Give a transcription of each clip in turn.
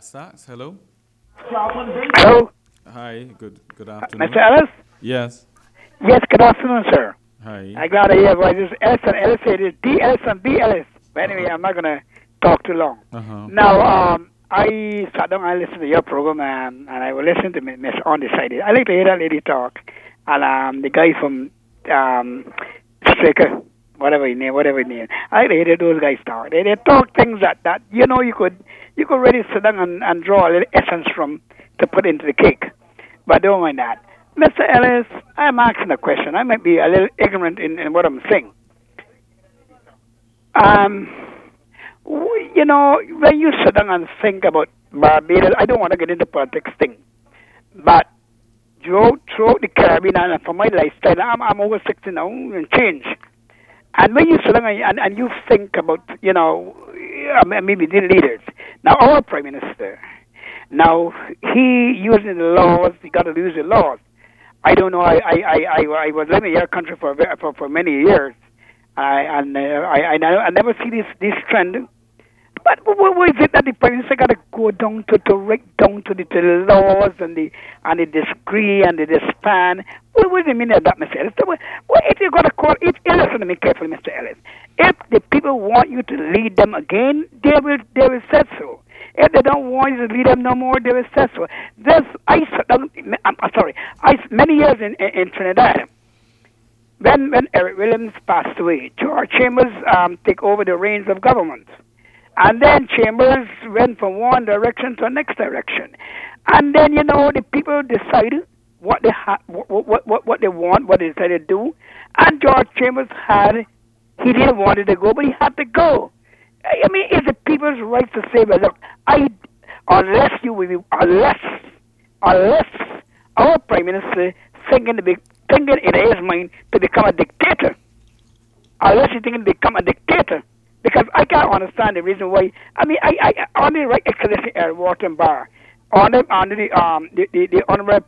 Sachs, hello. Hello, Hi, good Mr. afternoon. Ellis? Yes. Yes, good afternoon, sir. Hi. I glad to hear voices. Ellis and Ellis, it is D. Ellis and B. Ellis. But anyway, I'm not going to talk too long. Uh-huh. Now, I sat down and listened to your program, and I will listen to Miss Undecided. I like to hear that lady talk. And the guy from Stricker, whatever his name. I like to hear those guys talk. They talk things that you could really sit down and draw a little essence from to put into the cake. But don't mind that. Mr. Ellis, I'm asking a question. I might be a little ignorant in what I'm saying. Um, when you sit down and think about Barbados, I don't want to get into politics thing, but throughout the Caribbean and for my lifestyle, I'm over 60 now and change. And when you sit down and you think about, maybe the leaders, now our Prime Minister, now he using the laws, he got to use the laws. I don't know. I was living in your country for many years, I never see this trend. But what is it that the Prime Minister got to go down to right down to the laws and the decree and the span? What do you mean by that, Mr. Ellis? What if you got to call? If listen to me carefully, Mr. Ellis. If the people want you to lead them again, they will say so. If they don't want you to lead them no more, they will say so. I many years in Trinidad. When Eric Williams passed away, George Chambers took over the reins of government. And then Chambers went from one direction to the next direction. And then, the people decided what what they want, what they decided to do. And George Chambers he didn't want it to go, but he had to go. I mean, it's the people's right to say, well, look, unless our Prime Minister thinking in his mind to become a dictator, unless he's thinking to become a dictator, because I can't understand the reason why. I mean, I only right Excellency Air Wharton Bar, on the honorable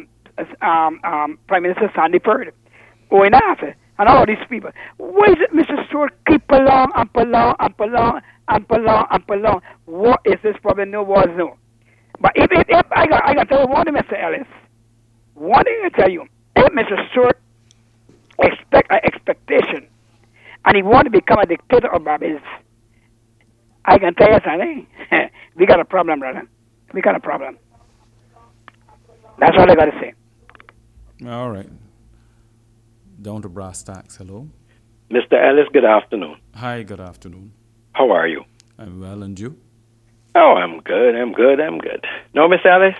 Prime Minister Sandy Purdy, going after, and all these people. Why is it Mr. Stewart keep along and prolong and prolong and prolong and prolong? What is this problem? No was no. But if I got to tell you one thing, Mr. Ellis, one thing I tell you, if Mr. Stewart expect an expectation, and he want to become a dictator of Barbados, I can tell you something. We got a problem, brother. We got a problem. That's all I got to say. All right. Down to brass tacks, hello. Mr. Ellis, good afternoon. Hi, good afternoon. How are you? I'm well, and you? Oh, I'm good. No, Miss Ellis,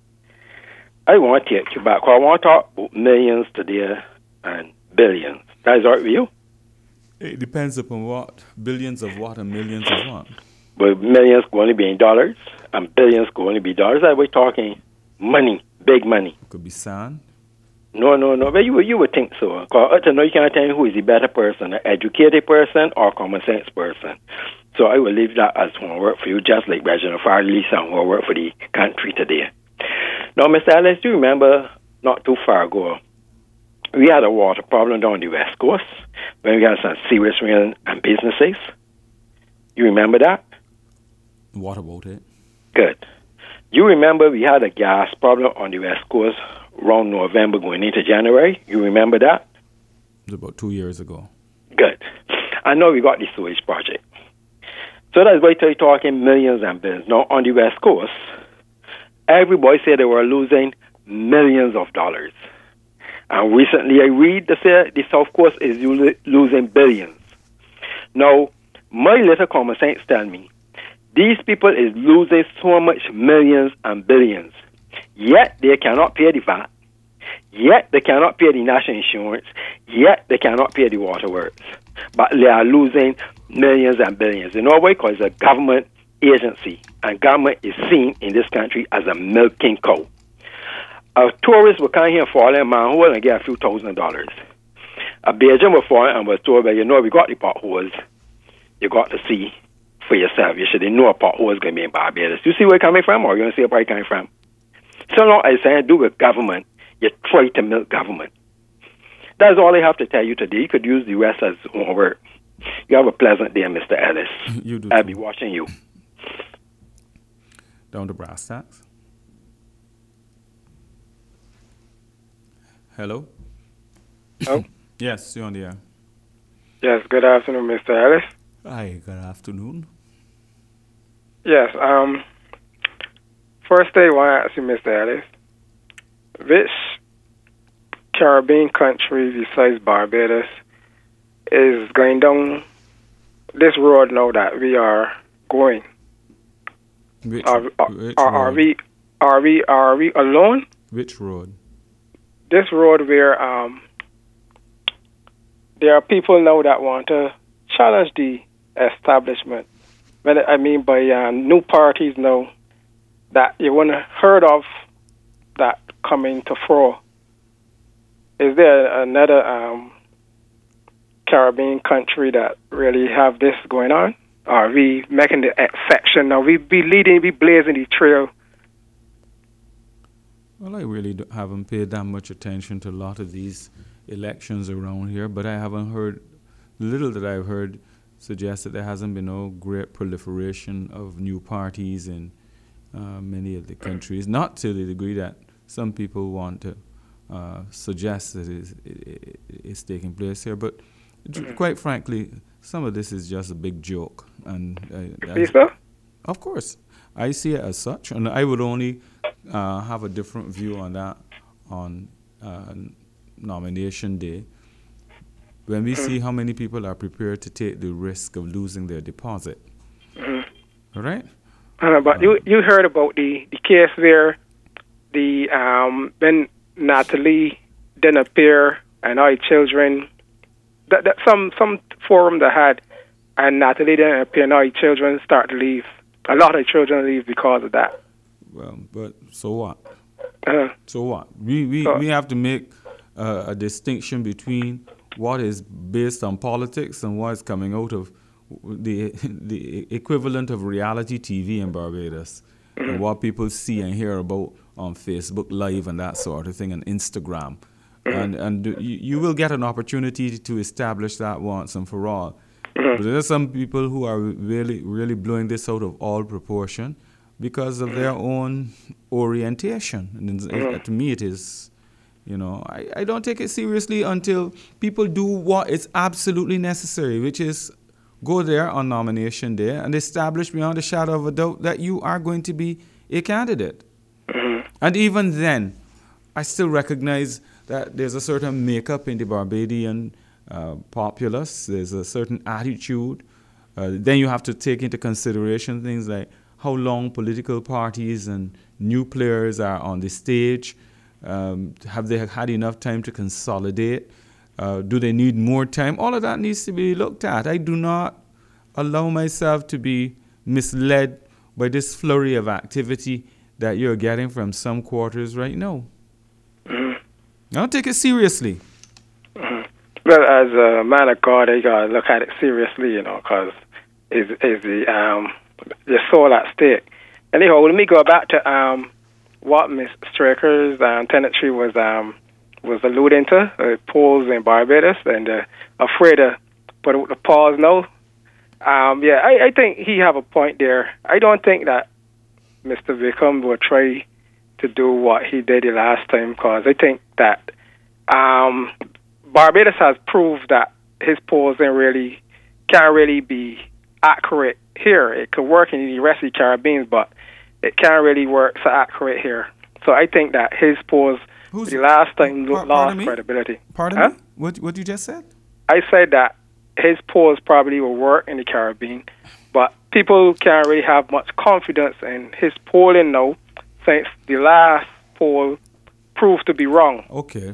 I want to take you back. I want to talk about millions today and billions. That is all right with you? It depends upon what. Billions of what and millions of what? But millions could only be in dollars, and billions could only be dollars. We're talking money, big money. It could be sand. No. But you would think so. Because you can't tell me who is the better person, an educated person or a common sense person. So I will leave that as one work for you, just like Reginald Farley and one work for the country today. Now, Mr. Ellis, do you remember not too far ago, we had a water problem down the West Coast when we had some serious rain and businesses? You remember that? What about it? Good. You remember we had a gas problem on the West Coast around November going into January? You remember that? It was about 2 years ago. Good. I know we got the sewage project. So that's why you're talking millions and billions. Now, on the West Coast, everybody said they were losing millions of dollars. And recently I read they say the South Coast is losing billions. Now, my little common sense tell me, these people is losing so much millions and billions, yet they cannot pay the VAT, yet they cannot pay the national insurance, yet they cannot pay the waterworks. But they are losing millions and billions. You know why? Because it's a government agency, and government is seen in this country as a milking cow. A tourist will come here and fall in a manhole and get a few $1,000s. A Belgian will fall in and was told, well, we got the potholes. You got to see for yourself. You should know a pothole is going to be in Barbados. You see where it's coming from, or you don't see where it's coming from? So long as I do with government, you try to milk government. That's all I have to tell you today. You could use the rest as one word. You have a pleasant day, Mr. Ellis. You do. I'll be watching you. Down to brass tacks. Hello? Oh? Yes, you're on the air. Yes, good afternoon, Mr. Ellis. Hi, good afternoon. Yes, first I want to ask you, Mr. Ellis, which Caribbean country besides Barbados is going down this road now that we are going? Which, Are road? we alone? Which road? This road where there are people now that want to challenge the establishment. Well, I mean by new parties now that you wouldn't heard of that coming to fore. Is there another Caribbean country that really have this going on? Are we making the exception now? We blazing the trail. Well, I really haven't paid that much attention to a lot of these elections around here, but I haven't heard, the little that I've heard suggests that there hasn't been no great proliferation of new parties in many of the countries, not to the degree that some people want to suggest that it's taking place here. But quite frankly, some of this is just a big joke. And of course, I see it as such, and I would only have a different view on that on nomination day when we see how many people are prepared to take the risk of losing their deposit. All right? But you heard about the case where the when Natalie didn't appear and our children that some forum that had and Natalie didn't appear and our children start to leave. A lot of children leave because of that. Well, but so what? So what? We have to make a distinction between what is based on politics and what is coming out of the equivalent of reality TV in Barbados, and what people see and hear about on Facebook Live and that sort of thing, and Instagram. And you will get an opportunity to establish that once and for all. But there are some people who are really, really blowing this out of all proportion because of their own orientation. And to me, it is, I don't take it seriously until people do what is absolutely necessary, which is go there on nomination day and establish beyond a shadow of a doubt that you are going to be a candidate. And even then, I still recognize that there's a certain makeup in the Barbadian populace. There's a certain attitude. Then you have to take into consideration things like how long political parties and new players are on the stage. Have they had enough time to consolidate? Do they need more time? All of that needs to be looked at. I do not allow myself to be misled by this flurry of activity that you're getting from some quarters right now. I don't take it seriously. Well, as a man of God, you got to look at it seriously, because it's the soul at stake. Anyhow, let me go back to what Ms. Straker's tenantry was alluding to, polls in Barbados, and afraid to put out the pause now. I think he have a point there. I don't think that Mr. Wickham will try to do what he did the last time, because I think that Barbados has proved that his polls can't really be accurate here. It could work in the rest of the Caribbean, but it can't really work so accurate here. So I think that his polls the last time lost credibility. Pardon me? What you just said? I said that his polls probably will work in the Caribbean, but people can't really have much confidence in his polling now, since the last poll proved to be wrong. Okay.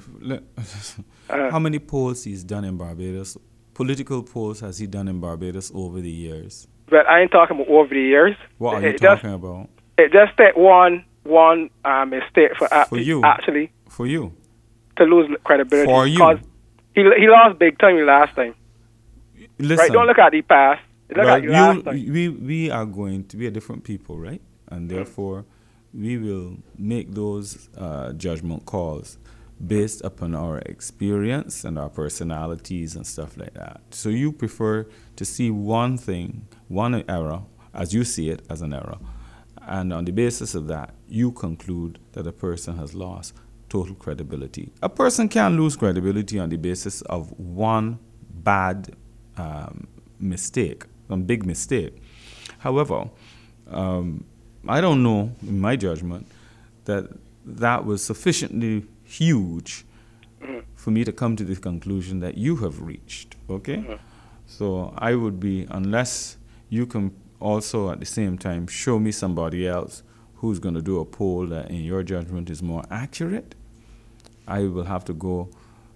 How many polls he's done in Barbados? Political polls has he done in Barbados over the years? But I ain't talking about over the years. What are you talking about? It just take one mistake for you. Actually. For you. To lose credibility. For you. Because he lost big time the last time. Listen. Right? Don't look at the past. Look at the last time. We are going to be a different people, right? And therefore, we will make those judgment calls based upon our experience and our personalities and stuff like that. So you prefer to see one thing, one error, as you see it, as an error, And on the basis of that, you conclude that a person has lost total credibility. A person can lose credibility on the basis of one bad mistake, one big mistake. However, I don't know, in my judgment, that was sufficiently huge for me to come to the conclusion that you have reached, okay? So I would be, unless you can also at the same time show me somebody else who's going to do a poll that in your judgment is more accurate, I will have to go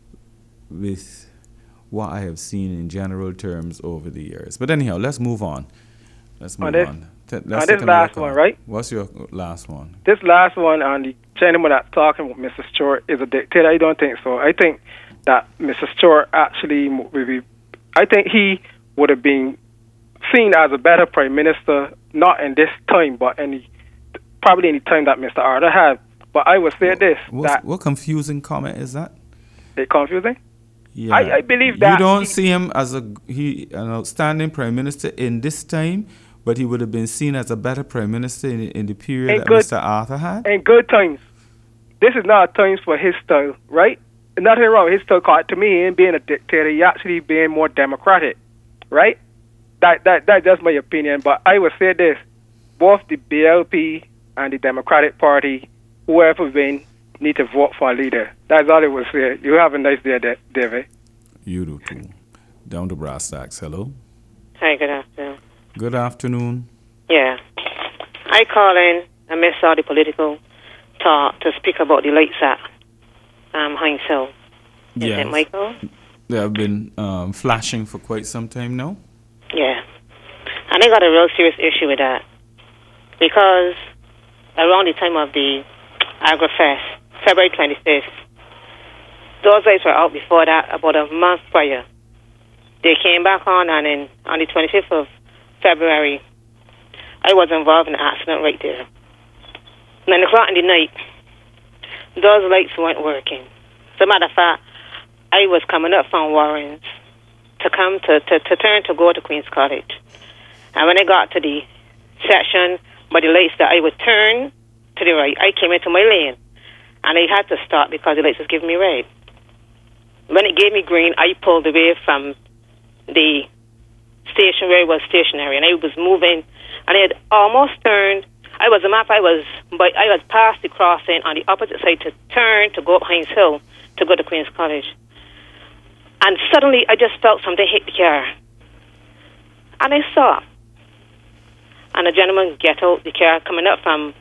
with what I have seen in general terms over the years. But anyhow, let's move on. Let's move on. Let's this last one, right? What's your last one? This last one on the gentleman that's talking with Mr. Stewart is a dictator. I don't think so. I think that Mr. Stewart actually I think he would have been seen as a better prime minister, not in this time, but probably any time that Mr. Arthur had. But I would say this. What confusing comment is that? It's confusing? Yeah. I believe that. You don't see him as an outstanding prime minister in this time, but he would have been seen as a better prime minister in the period that Mr. Arthur had? In good times. This is not a time for his style, right? Nothing wrong with his style. To me, he ain't being a dictator. He actually being more democratic, right? That's just my opinion. But I would say this. Both the BLP and the Democratic Party, whoever wins, need to vote for a leader. That's all I would say. You have a nice day, David. You do too. Down to brass tacks. Hello. Hi, good afternoon. Good afternoon. Yeah. I call in and miss all the political talk to speak about the lights at Heinz Hill. Is it Michael? They have been flashing for quite some time now. Yeah. And I got a real serious issue with that. Because around the time of the AgriFest, February 25th, those lights were out before that, about a month prior. They came back on, and on the 25th of February, I was involved in an accident right there. 9 o'clock in the night, those lights weren't working. As a matter of fact, I was coming up from Warren's to come to turn to go to Queen's College. And when I got to the section by the lights that I would turn to the right, I came into my lane. And I had to stop because the lights was giving me red. When it gave me green, I pulled away from the station where I was stationary, and I was moving, and I had almost turned. I was past the crossing on the opposite side to turn to go up Heinz Hill to go to Queen's College. And suddenly I just felt something hit the car. And I stopped. And a gentleman get out the car coming up from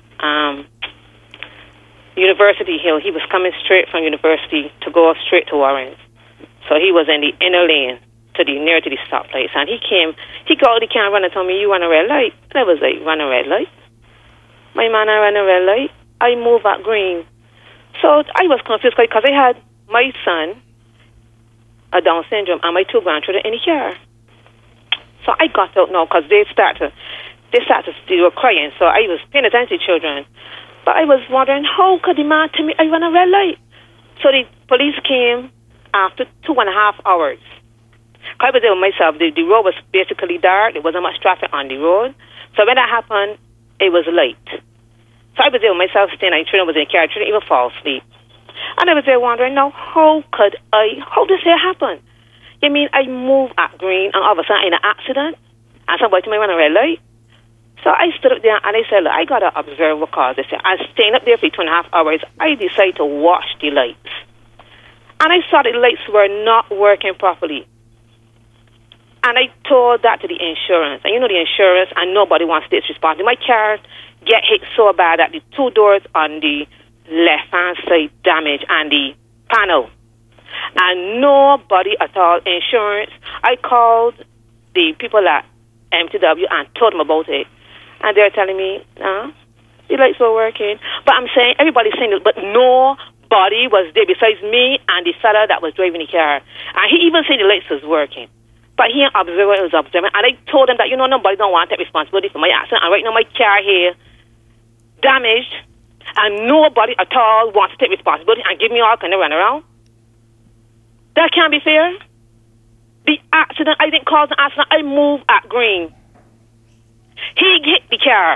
University Hill. He was coming straight from University to go straight to Warren's. So he was in the inner lane near to the stoplights. And he got out the car and ran and told me, "You run a red light." And I was like, "Run a red light? My man, I ran a red light. I move at green." So I was confused because I had my son, a Down syndrome, and my 2 grandchildren in the car. So I got out now because they were crying. So I was paying attention to children. But I was wondering, how could the man tell me I run a red light? So the police came after 2.5 hours. I was there with myself. The road was basically dark. There wasn't much traffic on the road. So when that happened, it was light. So I was there with myself, staying, and children was in the car. Children even fall asleep. And I was there wondering, now, how does that happen? You mean I move at green, and all of a sudden in an accident, and somebody told me I run a red light? So I stood up there, and I said, look, I got to observe what caused this. I was staying up there for 2.5 hours. I decided to watch the lights. And I saw the lights were not working properly. And I told that to the insurance. And you know the insurance, and nobody wants to take responsibility. My car get hit so bad that the 2 doors on the left-hand side damaged, and the panel. And nobody at all, insurance. I called the people at MTW and told them about it. And they're telling me, no, the lights were working. But I'm saying, everybody's saying this, but nobody was there besides me and the fella that was driving the car. And he even said the lights was working. But he ain't observing, it was observing. And I told him that, nobody don't want to take responsibility for my accident. And right now my car here damaged, and nobody at all wants to take responsibility and give me all kind of run around. That can't be fair. The accident, I didn't cause an accident. I moved at green. He hit the car.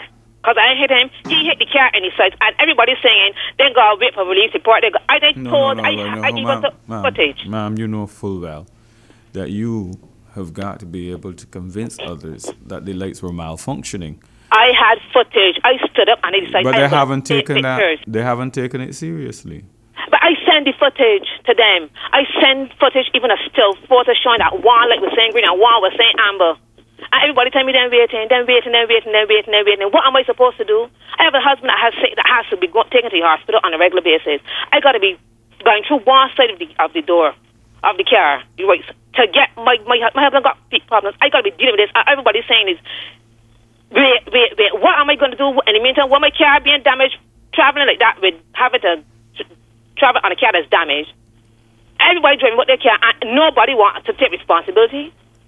Because I hit him, he hit the car and he said, and everybody's saying, then go wait for police report. I even got the footage. Ma'am, you know full well that you have got to be able to convince others that the lights were malfunctioning. I had footage. I stood up and I decided. But they haven't taken that. They haven't taken it seriously. But I send the footage to them. I send footage, even a still photo showing that one light was saying green and one was saying amber. And everybody tell me then waiting. What am I supposed to do? I have a husband that has to be taken to the hospital on a regular basis. I got to be going through one side of the door of the car. To get my husband got problems. I got to be dealing with this. Everybody's saying is, wait. What am I going to do in the meantime? When my car being damaged, traveling like that with having to travel on a car that's damaged. Everybody driving with their car, and nobody wants to take responsibility.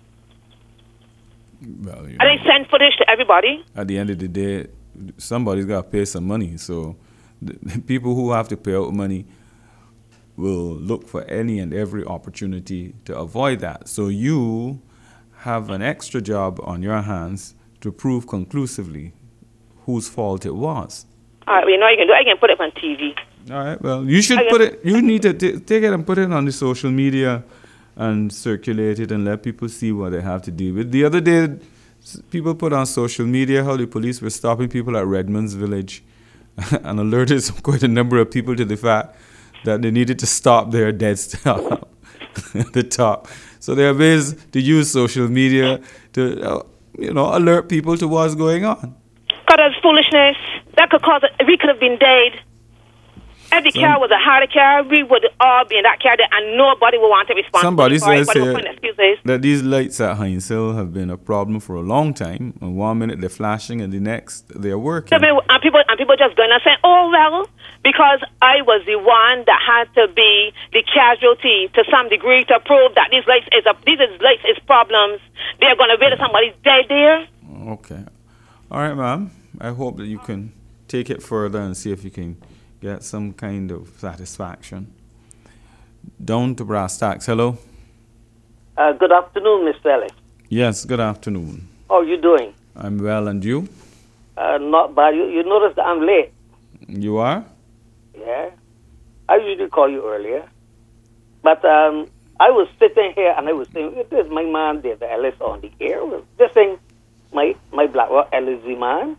Well, and they send footage to everybody. At the end of the day, somebody's got to pay some money. So the people who have to pay out money will look for any and every opportunity to avoid that. So you have an extra job on your hands to prove conclusively whose fault it was. All right, you know you can do. I can put it on TV. All right. Well, you should put it. You need to take it and put it on the social media and circulate it and let people see what they have to deal with. The other day, people put on social media how the police were stopping people at Redmond's Village and alerted quite a number of people to the fact that they needed to stop their dead stop at the top. So there are ways to use social media to, alert people to what's going on. God, that's foolishness. That could cause we could have been dead. If the car was a harder car, we would all be in that car and nobody would want to respond. Somebody says here that these lights at Heinz Hill have been a problem for a long time. And 1 minute they're flashing and the next they're working. And people just going and saying, oh, well, because I was the one that had to be the casualty to some degree to prove that these lights is problems. They're going to wait till somebody's dead there. Okay. All right, ma'am. I hope that you can take it further and see if you can get some kind of satisfaction. Down to brass tacks. Hello. Good afternoon, Mr. Ellis. Yes, good afternoon. How are you doing? I'm well, and you? Not bad. You noticed that I'm late. You are? Yeah. I usually call you earlier. But I was sitting here and I was saying, this is my man, David Ellis, on the air. This thing, my Blackrock LSD man.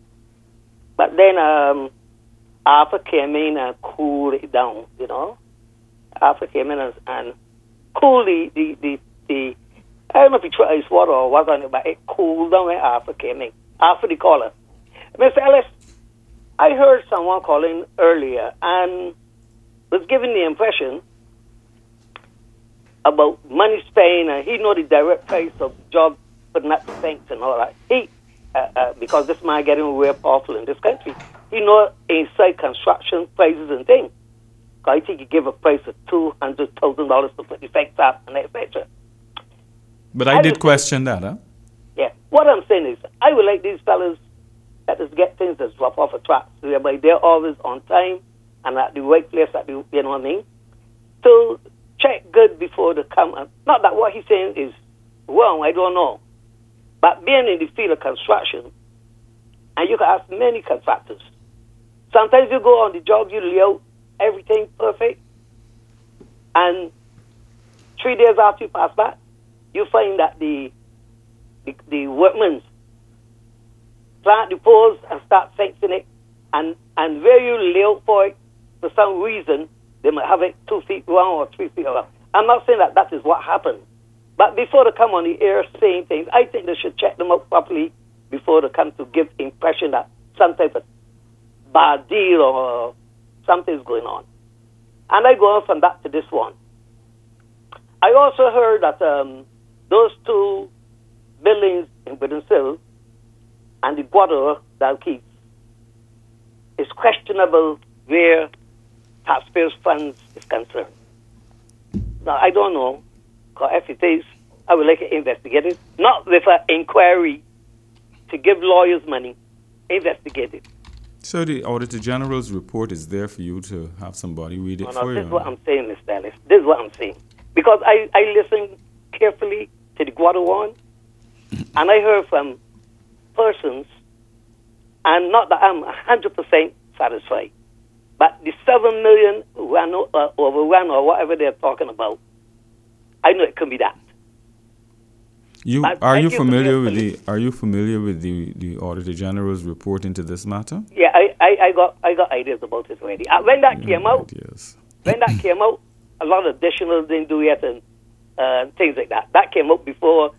But then Arthur came in and cooled it down, Arthur came in and cooled the I don't know if he tried his water or what on it, but it cooled down when Arthur came in. After the caller. Mr. Ellis, I heard someone calling earlier and was giving the impression about money spent and he know the direct price of job putting up the things and all that. He, because this man getting real powerful in this country, he know inside construction prices and things. I think he give a price of $200,000 to put the fence up and etc. But I did question that, huh? Yeah. What I'm saying is, I would like these fellas that just get things that drop off a truck, whereby they're always on time and at the right place, at the, you know what I mean? So check good before they come. Not that what he's saying is wrong, I don't know. But being in the field of construction, and you can ask many contractors, sometimes you go on the job, you lay out everything perfect, and 3 days after you pass back, you find that the workmen plant the poles and start fixing it, and where you lay out for it, for some reason, they might have it 2 feet long or 3 feet long. I'm not saying that is what happened, but before they come on the air saying things, I think they should check them out properly before they come to give impression that some type of bad deal or something's going on. And I go on from that to this one. I also heard that those 2 buildings in Bidenshill and the border Dalkeith is questionable where taxpayers' funds is concerned. Now, I don't know, because if it is, I would like it investigated, not with an inquiry to give lawyers money, investigate it. So the Auditor General's report is there for you to have somebody read it for you. This is what I'm saying, Mr. Ellis. This is what I'm saying. Because I listened carefully to the Guadawan, and I heard from persons And not that I'm 100% satisfied. But the 7 million overrun or whatever they're talking about, I know it can be that. Are you familiar with the Auditor General's report into this matter? Yeah, I got ideas about it already. When that came out, a lot of additional didn't do yet and things like that. That came up before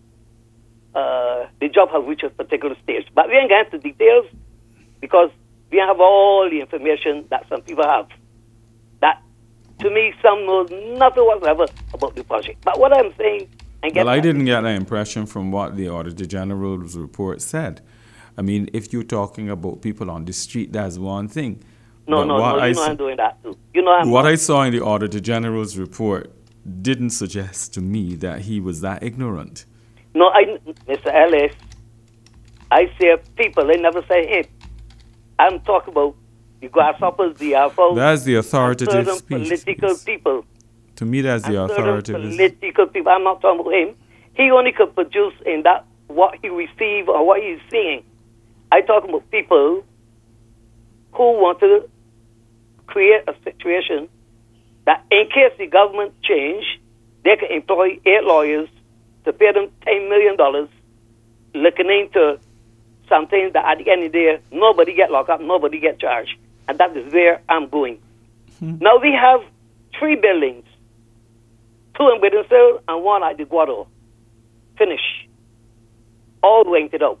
the job has reached a particular stage. But we ain't going into details because we have all the information that some people have. That, to me, some know nothing whatsoever about the project. But what I'm saying... Well, I didn't get that impression from what the Auditor General's report said. I mean, if you're talking about people on the street, that's one thing. No, I'm doing that too. What I saw in the Auditor General's report didn't suggest to me that he was that ignorant. No, Mr. Ellis, I say people, they never say him. I'm talking about the grasshoppers, the alphas. That's the authoritative speech. Political people. To me, that's the authoritative. Political people. I'm not talking about him. He only could produce in that what he received or what he's seeing. I talk about people who want to create a situation that in case the government change, they can employ 8 lawyers to pay them $10 million looking into something that at the end of the day, nobody get locked up, nobody get charged. And that is where I'm going. Now we have 3 buildings, 2 in Whitensville and 1 at the Guado. Finish. All rented out.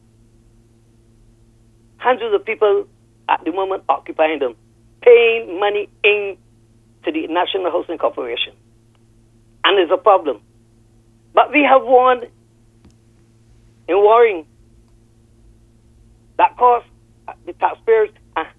Hundreds of people at the moment occupying them, paying money in to the National Housing Corporation. And there's a problem. But we have one in Warring that cost the taxpayers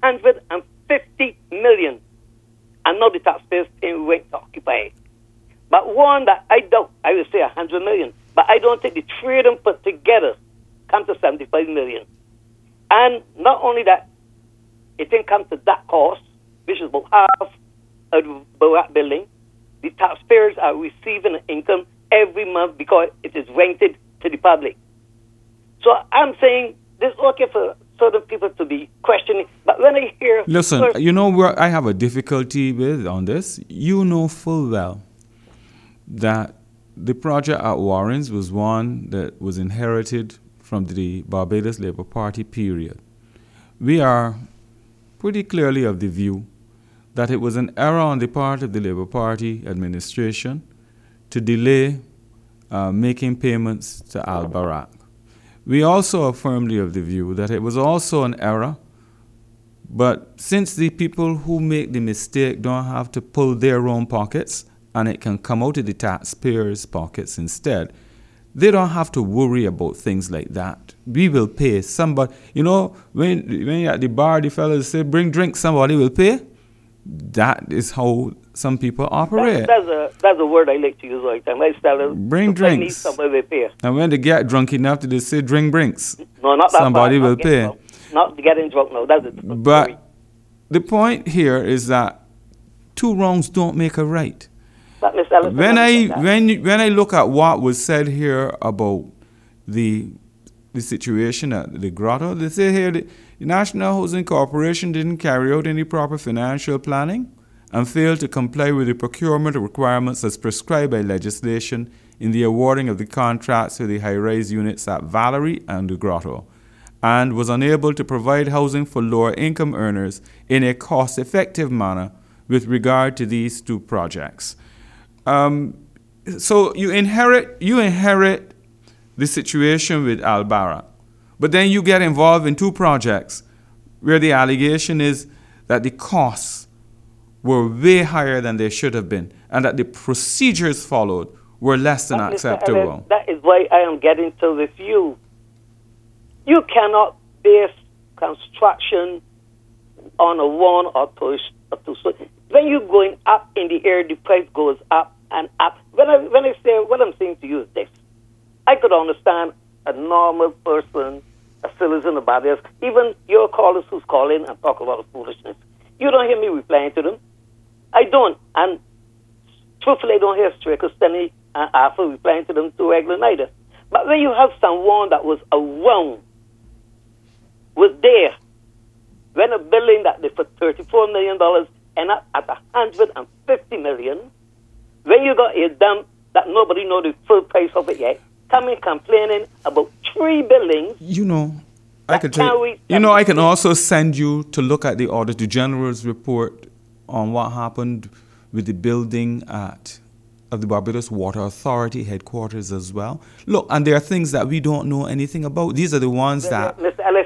$150 million. And now the taxpayers paying rent to occupy it. But one that I doubt, I would say $100 million. But I don't think the 3 of them put together come to $75 million. And not only that, it didn't come to that cost, which is about half of the Barak building. The taxpayers are receiving an income every month because it is rented to the public. So I'm saying this is okay for certain people to be questioning. But when I hear... Listen, you know where I have a difficulty with on this? You know full well that the project at Warrens was one that was inherited from the Barbados Labour Party period. We are pretty clearly of the view that it was an error on the part of the Labour Party administration to delay making payments to Al Barak. We also are firmly of the view that it was also an error, but since the people who make the mistake don't have to pull their own pockets and it can come out of the taxpayers' pockets instead, they don't have to worry about things like that. We will pay somebody. You know, when you're at the bar, the fellas say, bring drinks, somebody will pay. That is how some people operate. That's a word I like to use all the time. I tell bring drinks. Somebody will pay. And when they get drunk enough, they say, drink drinks. No, not that somebody bad. will pay. Not getting drunk, no. That's a But story. the point here is that 2 wrongs don't make a right. But Mr. Ellison, When I look at what was said here about the situation at the Grotto, they say here the National Housing Corporation didn't carry out any proper financial planning and failed to comply with the procurement requirements as prescribed by legislation in the awarding of the contracts for the high-rise units at Valerie and the Grotto, and was unable to provide housing for lower income earners in a cost-effective manner with regard to these 2 projects. So you inherit the situation with Al Barak, but then you get involved in 2 projects where the allegation is that the costs were way higher than they should have been and that the procedures followed were less than acceptable. Ellis, that is why I am getting to with you. You cannot base construction on a 1 or 2. When you're going up in the air, the price goes up and up. When I say, what I'm saying to you is this. I could understand a normal person, a citizen of Barbados, even your callers who's calling and talk a lot of foolishness. You don't hear me replying to them. I don't. And truthfully, I don't hear Stray Costani and Alpha replying to them too regular neither. But when you have someone that was around was there when a building that they for $34 million end up at $150 million, when you got a dump that nobody know the full price of it yet, coming complaining about 3 buildings. I could tell you, I can also send you to look at the Auditor General's report on what happened with the building of the Barbados Water Authority headquarters as well. Look, and there are things that we don't know anything about. These are the ones that Mr. Ellis,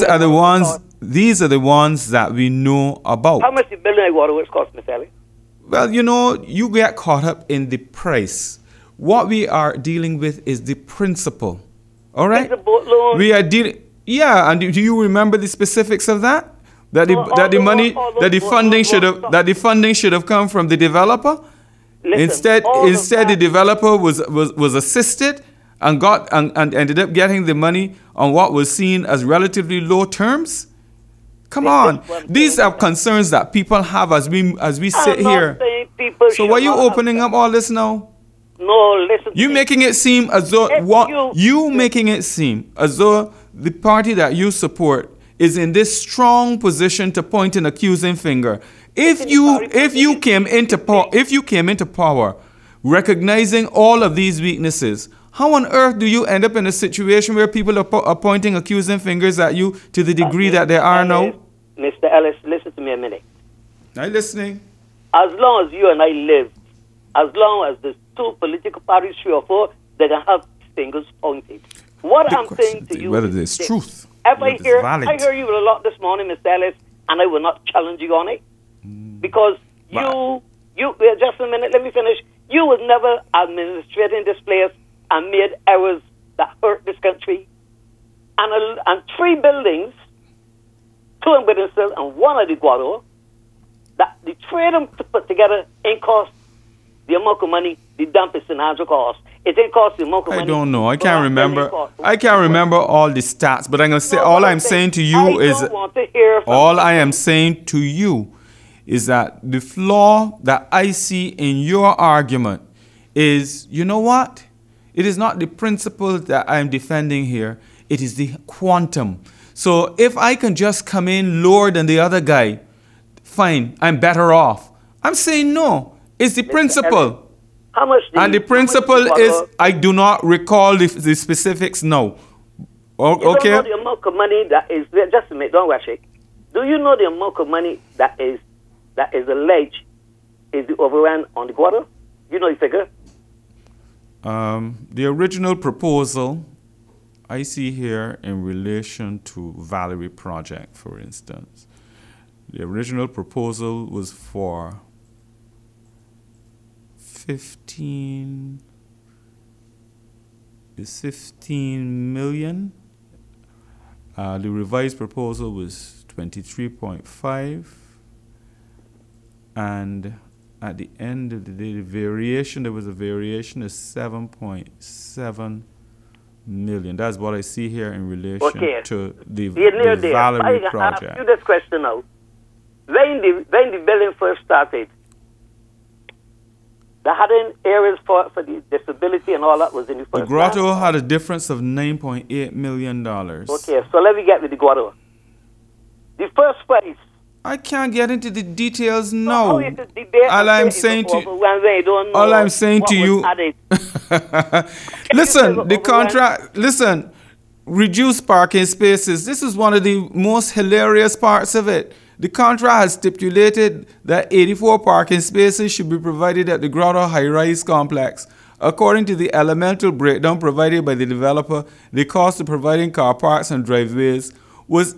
these are the ones that we know about. How much the building at Waterworks cost, Mr. Ellis? Well, you get caught up in the price. What we are dealing with is the principle. All right? It's a boat loan. We are dealing. Yeah, and do you remember the specifics of that? That the funding should have come from the developer. Listen, instead the developer was assisted and ended up getting the money on what was seen as relatively low terms. Come on, these are concerns that people have as we sit here. So why are you opening up all this now? No, listen. You making it seem as though making it seem as though the party that you support is in this strong position to point an accusing finger. If you came into power recognizing all of these weaknesses, how on earth do you end up in a situation where people are pointing accusing fingers at you to the degree that they are now? Mr. Ellis, listen to me a minute. I'm listening. As long as you and I live, as long as there's 2 political parties, 3 or 4, they can have fingers pointed. What I'm saying to you, whether there's truth, I hear you a lot this morning, Mr. Ellis, and I will not challenge you on it, because you just a minute, let me finish. You was never administrating this place and made errors that hurt this country, and 3 buildings, 2 in Whitensville and 1 at the Guado, that the 3 of them to put together ain't cost the amount of money the dump is in Andrew cost. It ain't cost the amount of money. I don't know. I can't remember all the stats, but I'm gonna say all I'm saying to you is all I am saying to you is that the flaw that I see in your argument is, you know what? It is not the principle that I am defending here. It is the quantum. So if I can just come in lower than the other guy, fine, I'm better off. I'm saying no. It's the principle. How much? And the principle is, I do not recall the specifics now. Okay. You don't know the amount of money that is, just a minute, don't rush it. Do you know the amount of money that is alleged is the overrun on the Guado? You know the figure? The original proposal I see here in relation to Valerie Project, for instance. The original proposal was for 15 million. The revised proposal was 23.5, and at the end of the day, there was a variation of 7.7 million. That's what I see here in relation to the Valerie Project. I ask you this question now. When the building first started, the hidden areas for the disability and all that was in the first. The Grotto had a difference of $9.8 million. Okay, so let me get with the Grotto. The first price. I can't get into the details now. All I'm saying to you, listen, the contract, listen, reduced parking spaces. This is one of the most hilarious parts of it. The contract has stipulated that 84 parking spaces should be provided at the Grotto high-rise complex. According to the elemental breakdown provided by the developer, the cost of providing car parks and driveways was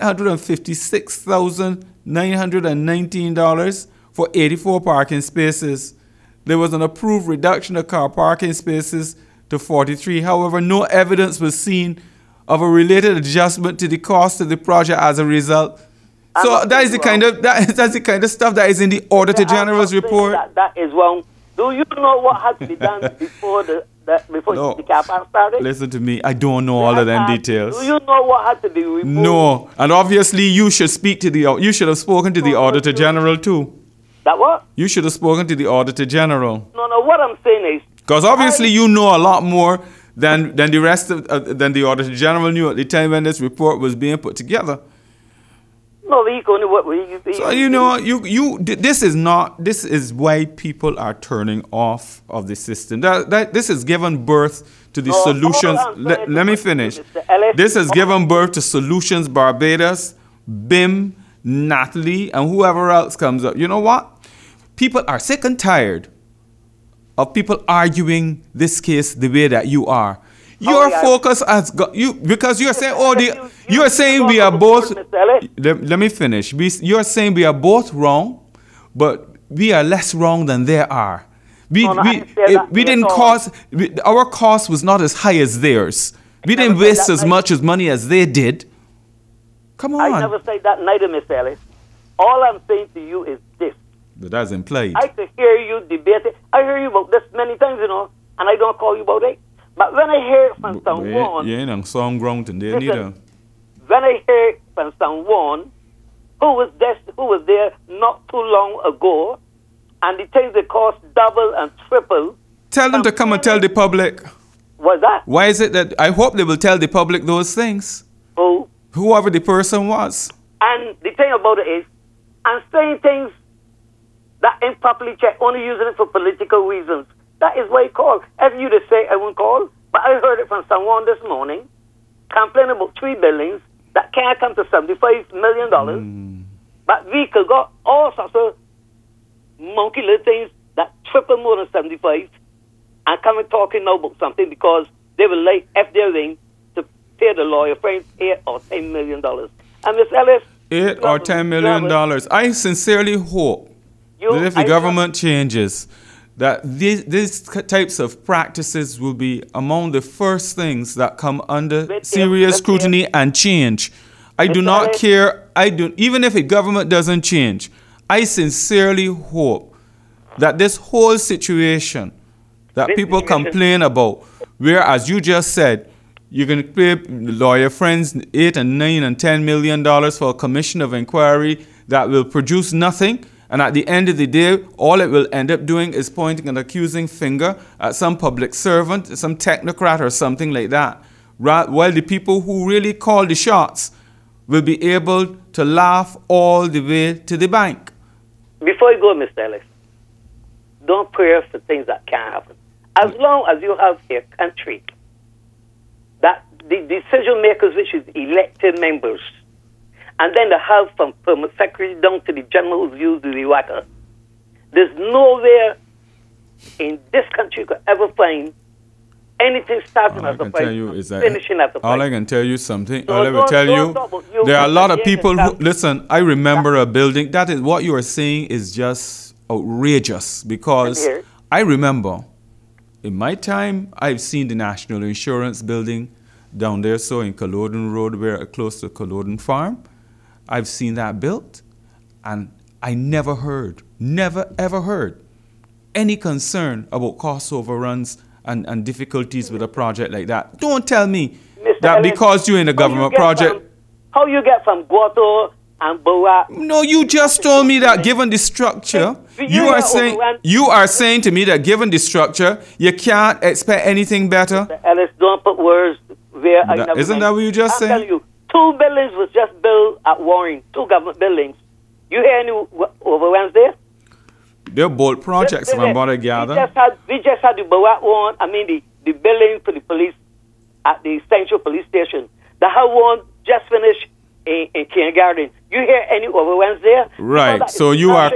$856,919 for 84 parking spaces. There was an approved reduction of car parking spaces to 43. However, no evidence was seen of a related adjustment to the cost of the project as a result. So that is the kind of stuff that is in the Auditor General's report. That is wrong. Do you know what had to be done before the car park started? Listen to me. I don't know all of them details. Do you know what had to be removed? No, and obviously you should you should have spoken to the Auditor General too. That what? You should have spoken to the Auditor General. No. What I'm saying is, because obviously you know a lot more than the rest of than the Auditor General knew at the time when this report was being put together. No, we only what we. So you know, this is why people are turning off of the system. That this has given birth to the solutions. Let me finish. This has given birth to Solutions Barbados, BIM, Natalie, and whoever else comes up. You know what? People are sick and tired of people arguing this case the way that you are. Your focus has got you because you're saying you're saying we are both. Let me finish. You're saying we are both wrong, but we are less wrong than they are. We didn't cause our cost was not as high as theirs. We didn't waste as much as money as they did. Come on. I never said that neither, Mr. Ellis. All I'm saying to you is this. But that's implied. I could hear you debating. I hear you about this many times, and I don't call you about it. But when I hear it from someone... Yeah, and song ground today neither. When I hear it from someone who was there not too long ago, and the things that cost double and triple... Tell them to come and tell the public. What's that? Why is it that... I hope they will tell the public those things. Who? Whoever the person was. And the thing about it is, I'm saying things that ain't properly checked, only using it for political reasons. That is why I call. If you just say I won't call, but I heard it from someone this morning complaining about 3 buildings that can't come to $75 million. But we could got all sorts of monkey little things that triple more than 75 and come and talking now about something because they will like if they're willing to pay the lawyer friends $8 or $10 million. And Ms. Ellis, $8 or $10 million. I sincerely hope that if the government changes, that these types of practices will be among the first things that come under serious scrutiny and change. I do not care. Even if the government doesn't change, I sincerely hope that this whole situation that people complain about, where, as you just said, you can pay lawyer friends $8 and $9 and $10 million for a commission of inquiry that will produce nothing. And at the end of the day, all it will end up doing is pointing an accusing finger at some public servant, some technocrat or something like that. While the people who really call the shots will be able to laugh all the way to the bank. Before you go, Mr. Ellis, don't pray for things that can't happen. As long as you have a country that the decision makers, which is elected members, and then the help from permanent secretary down to the general who's used the water. There's nowhere in this country you could ever find anything starting at the price, finishing at the price. All I can tell you something. So all I will tell you, there are a lot of people who, listen, I remember a building. That is what you are saying is just outrageous because I remember in my time, I've seen the National Insurance building down there, so in Culloden Road, where close to Culloden Farm. I've seen that built, and I never ever heard any concern about cost overruns and difficulties with a project like that. Don't tell me that because you're in a government project. How you get from Guato and Boa? No, you just told me that given the structure, you are saying to me that given the structure, you can't expect anything better. Mr. Ellis, don't put words where I never isn't that what you just said? I'm telling you. 2 buildings was just built at Warren, 2 government buildings. You hear any overruns there? They're bold projects, from what I gather. We just had the Bawat one, the building for the police at the Central Police Station. The whole one just finished in kindergarten. You hear any overruns there? Right. So you are.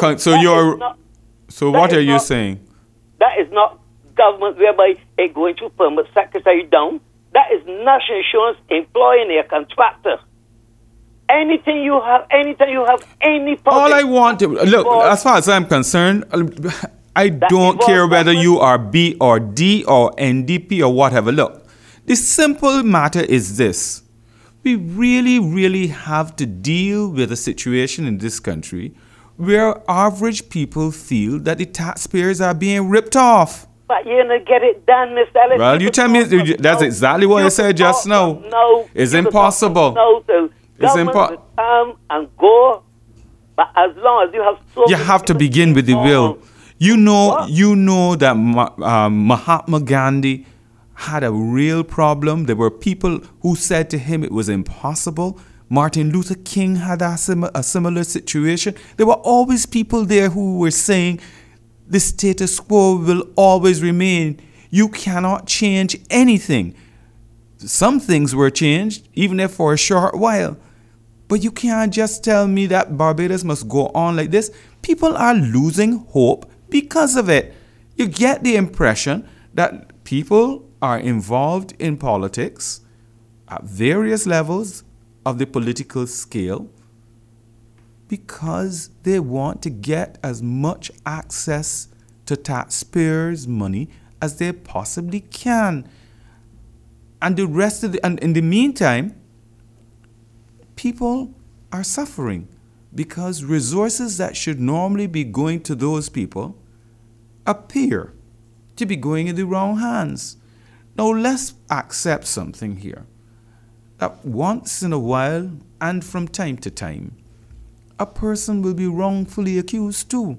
So what are you saying? That is not government whereby it going to permit secretary down. That is national insurance employing a contractor. Anything you have any public. All I want to look, as far as I'm concerned, I don't care whether you are B or D or NDP or whatever. Look, the simple matter is this. We really, really have to deal with a situation in this country where average people feel that the taxpayers are being ripped off. But you're going to get it done, Mr. Ellis. Well, you tell me that's exactly what you said just now. No. It's impossible. No, it's impossible. Come and go, but as long as you have you have to begin with the will. You know that Mahatma Gandhi had a real problem. There were people who said to him it was impossible. Martin Luther King had a similar situation. There were always people there who were saying the status quo will always remain. You cannot change anything. Some things were changed, even if for a short while. But you can't just tell me that Barbados must go on like this. People are losing hope because of it. You get the impression that people are involved in politics at various levels of the political scale because they want to get as much access to taxpayers' money as they possibly can. And the rest of and in the meantime, people are suffering because resources that should normally be going to those people appear to be going in the wrong hands. Now let's accept something here. That once in a while and from time to time, a person will be wrongfully accused too.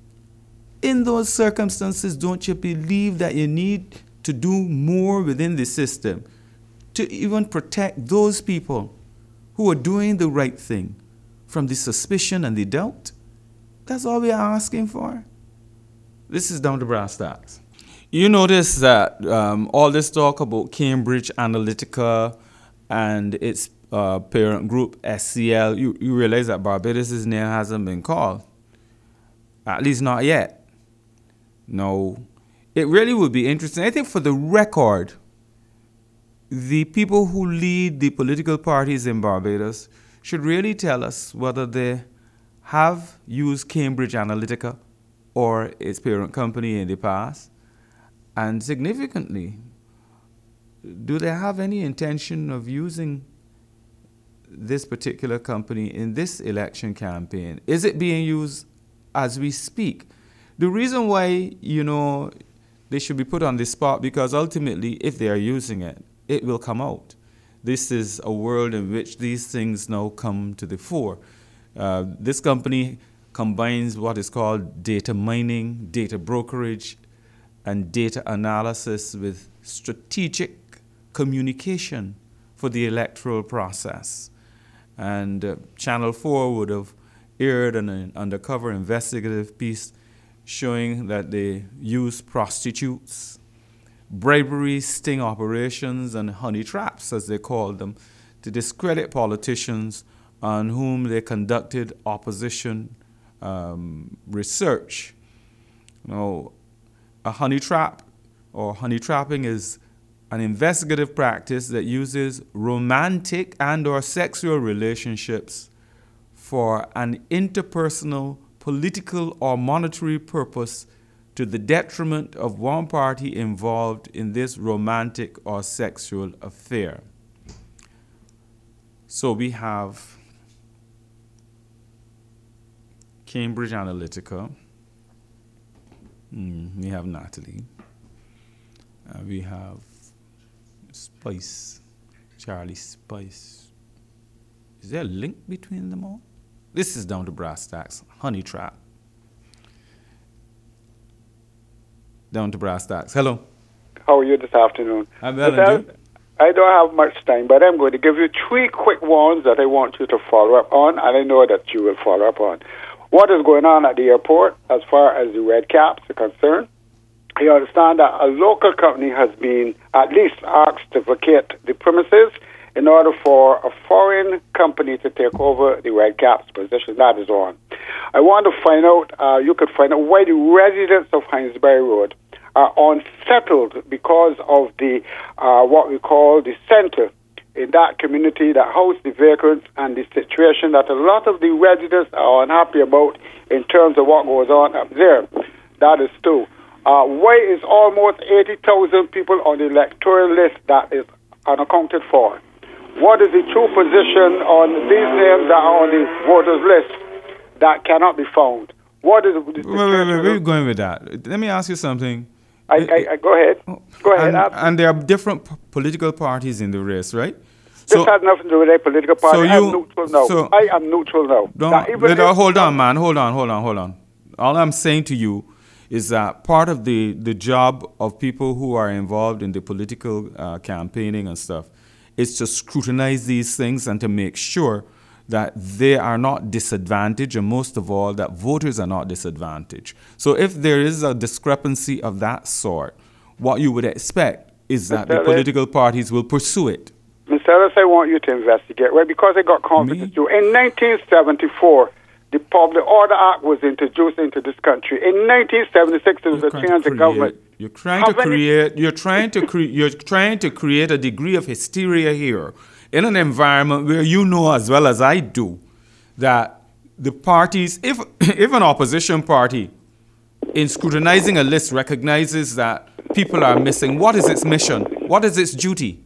In those circumstances, don't you believe that you need to do more within the system to even protect those people who are doing the right thing from the suspicion and the doubt? That's all we are asking for. This is down to brass tacks. You notice that all this talk about Cambridge Analytica and its parent group, SCL, you realize that Barbados' name hasn't been called. At least not yet. No. It really would be interesting. I think for the record, the people who lead the political parties in Barbados should really tell us whether they have used Cambridge Analytica or its parent company in the past. And significantly, do they have any intention of using this particular company in this election campaign? Is it being used as we speak? The reason why, they should be put on the spot, because ultimately, if they are using it, it will come out. This is a world in which these things now come to the fore. This company combines what is called data mining, data brokerage, and data analysis with strategic communication for the electoral process. And Channel 4 would have aired an undercover investigative piece showing that they use prostitutes, bribery, sting operations, and honey traps, as they called them, to discredit politicians on whom they conducted opposition research. Now, a honey trap or honey trapping is an investigative practice that uses romantic and or sexual relationships for an interpersonal, political, or monetary purpose to the detriment of one party involved in this romantic or sexual affair. So we have Cambridge Analytica. We have Natalie. We have Spice, Charlie Spice. Is there a link between them all? This is down to brass tacks. Honey trap. Down to brass tacks. Hello. How are you this afternoon? I'm well, and you? I don't have much time, but I'm going to give you 3 quick ones that I want you to follow up on, and I know that you will follow up on. What is going on at the airport as far as the red caps are concerned? You understand that a local company has been at least asked to vacate the premises in order for a foreign company to take over the red caps position. That is on. I want to find out, you could find out why the residents of Hinesbury Road are unsettled because of the, what we call the center in that community that hosts the vagrants, and the situation that a lot of the residents are unhappy about in terms of what goes on up there. That is two. Why is almost 80,000 people on the electoral list that is unaccounted for? What is the true position on these names that are on the voters list that cannot be found? What is the wait, where are you going with that? Let me ask you something. I go ahead. Go ahead. And there are different political parties in the race, right? This has nothing to do with a political party. I am neutral now. I am neutral now. Hold on, man. Hold on. All I'm saying to you is that part of the job of people who are involved in the political campaigning and stuff is to scrutinize these things and to make sure that they are not disadvantaged, and most of all, that voters are not disadvantaged. So if there is a discrepancy of that sort, what you would expect is that the political parties will pursue it. Mr. Ellis, I want you to investigate, right? Because I got confidence too. In 1974, the Public Order Act was introduced into this country. In 1976, there was a change in government. You're trying to create a degree of hysteria here in an environment where you know as well as I do that the parties, if an opposition party in scrutinizing a list recognizes that people are missing, what is its mission? What is its duty?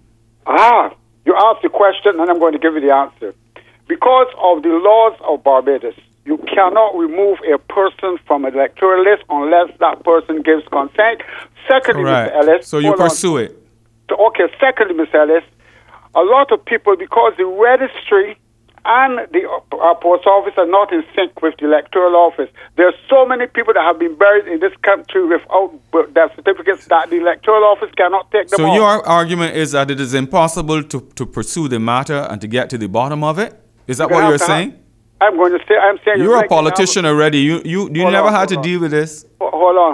You asked the question and I'm going to give you the answer. Because of the laws of Barbados, you cannot remove a person from an electoral list unless that person gives consent. Secondly, Correct. Mr. Ellis... So you pursue it. Okay, secondly, Mr. Ellis, a lot of people, because the registry and the post office are not in sync with the electoral office. There are so many people that have been buried in this country without death certificates that the electoral office cannot take them off. So your argument is that it is impossible to pursue the matter and to get to the bottom of it? Is that what you're saying? I'm saying you're a politician already. You never had to deal with this. Hold on.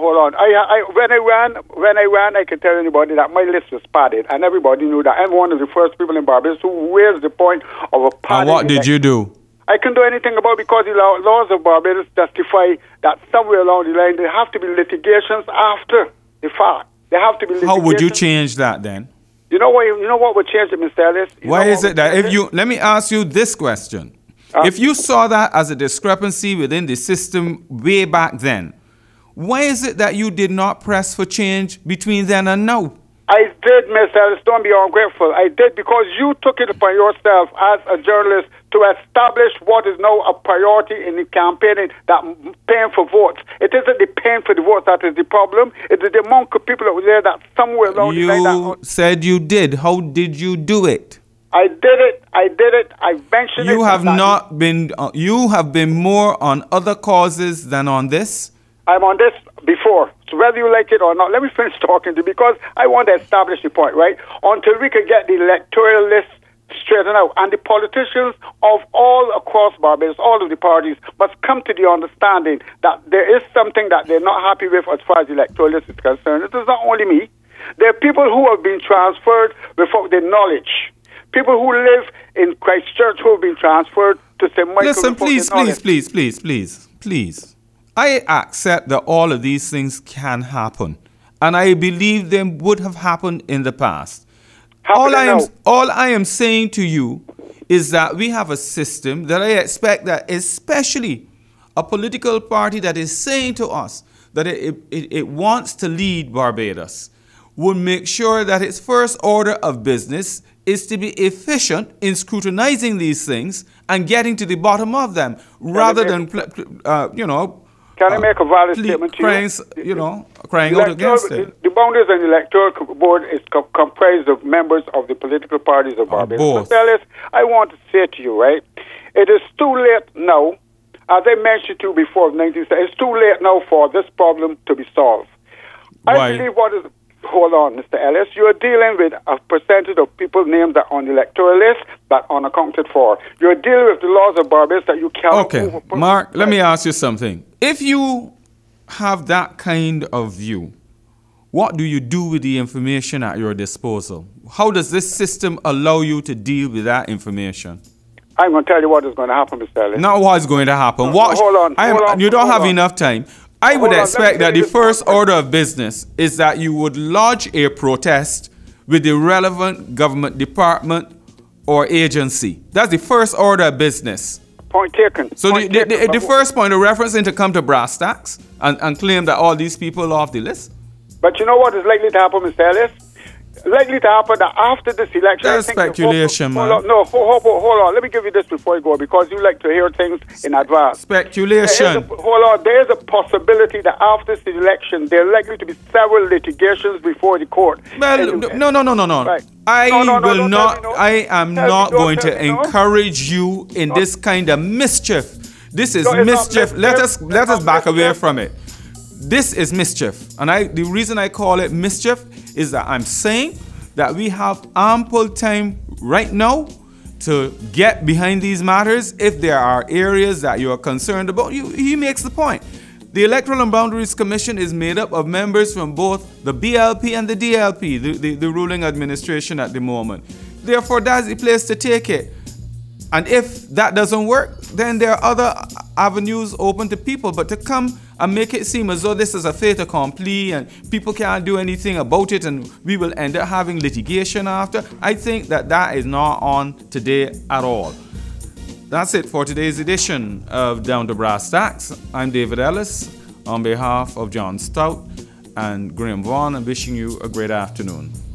When I ran, I can tell anybody that my list was padded, and everybody knew that. I'm one of the first people in Barbados who raised the point of a padded. And what did you do? I can do anything about it because the laws of Barbados justify that somewhere along the line there have to be litigations after the fact. There have to be litigations. How would you change that then? You know what would change it, Mr. Ellis? Why is it that let me ask you this question. If you saw that as a discrepancy within the system way back then, why is it that you did not press for change between then and now? I did, Mr. Ellis. Don't be ungrateful. I did because you took it upon yourself as a journalist to establish what is now a priority in the campaigning, that paying for votes. It isn't the paying for the votes that is the problem. It is the amount of people out there that somewhere along the line... You said you did. How did you do it? I did it. I mentioned you have not been. You have been more on other causes than on this. I'm on this before. So whether you like it or not, let me finish talking to you because I want to establish the point, right? Until we can get the electoral list straightened out, and the politicians of all across Barbados, all of the parties, must come to the understanding that there is something that they're not happy with as far as the electoral list is concerned. It is not only me. There are people who have been transferred without the knowledge. People who live in Christchurch who have been transferred to St. Michael. Listen, please. I accept that all of these things can happen, and I believe they would have happened in the past. All I am saying to you is that we have a system that I expect that especially a political party that is saying to us that it wants to lead Barbados would make sure that its first order of business is to be efficient in scrutinizing these things and getting to the bottom of them, rather than, Can I make a valid statement to crying out against it? The boundaries and the electoral board is comprised of members of the political parties of Barbados. Ellis, I want to say to you, right, it is too late now, as I mentioned to you before, it's too late now for this problem to be solved. Why? I believe hold on, Mr. Ellis. You are dealing with a percentage of people named on the electoral list that are unaccounted for. You are dealing with the laws of Barbados that you cannot... Okay, Mark, let me ask you something. If you have that kind of view, what do you do with the information at your disposal? How does this system allow you to deal with that information? I'm going to tell you what is going to happen, Mr. Ellis. Not what's going to happen. Hold on. You don't have enough time. I would expect that the first order of business is that you would lodge a protest with the relevant government department or agency. That's the first order of business. Point taken. So the first point of reference is to come to brass tacks and claim that all these people are off the list. But you know what is likely to happen, Mr. Ellis? Likely to happen that after this election... That's speculation, man. Hold on. Let me give you this before you go, because you like to hear things in advance. Speculation. There is a possibility that after this election, there are likely to be several litigations before the court. Well, no. Right. I am not going to encourage you in this kind of mischief. This is mischief. Let us back away from it. this is mischief. And the reason I call it mischief is that I'm saying that we have ample time right now to get behind these matters. If there are areas that you are concerned about, he makes the point. The Electoral and Boundaries Commission is made up of members from both the BLP and the DLP, the ruling administration at the moment. Therefore, that's the place to take it. And if that doesn't work, then there are other avenues open to people. But to come and make it seem as though this is a fait accompli and people can't do anything about it and we will end up having litigation after, I think that is not on today at all. That's it for today's edition of Down to Brass Tacks. I'm David Ellis on behalf of John Stout and Graham Vaughan, and wishing you a great afternoon.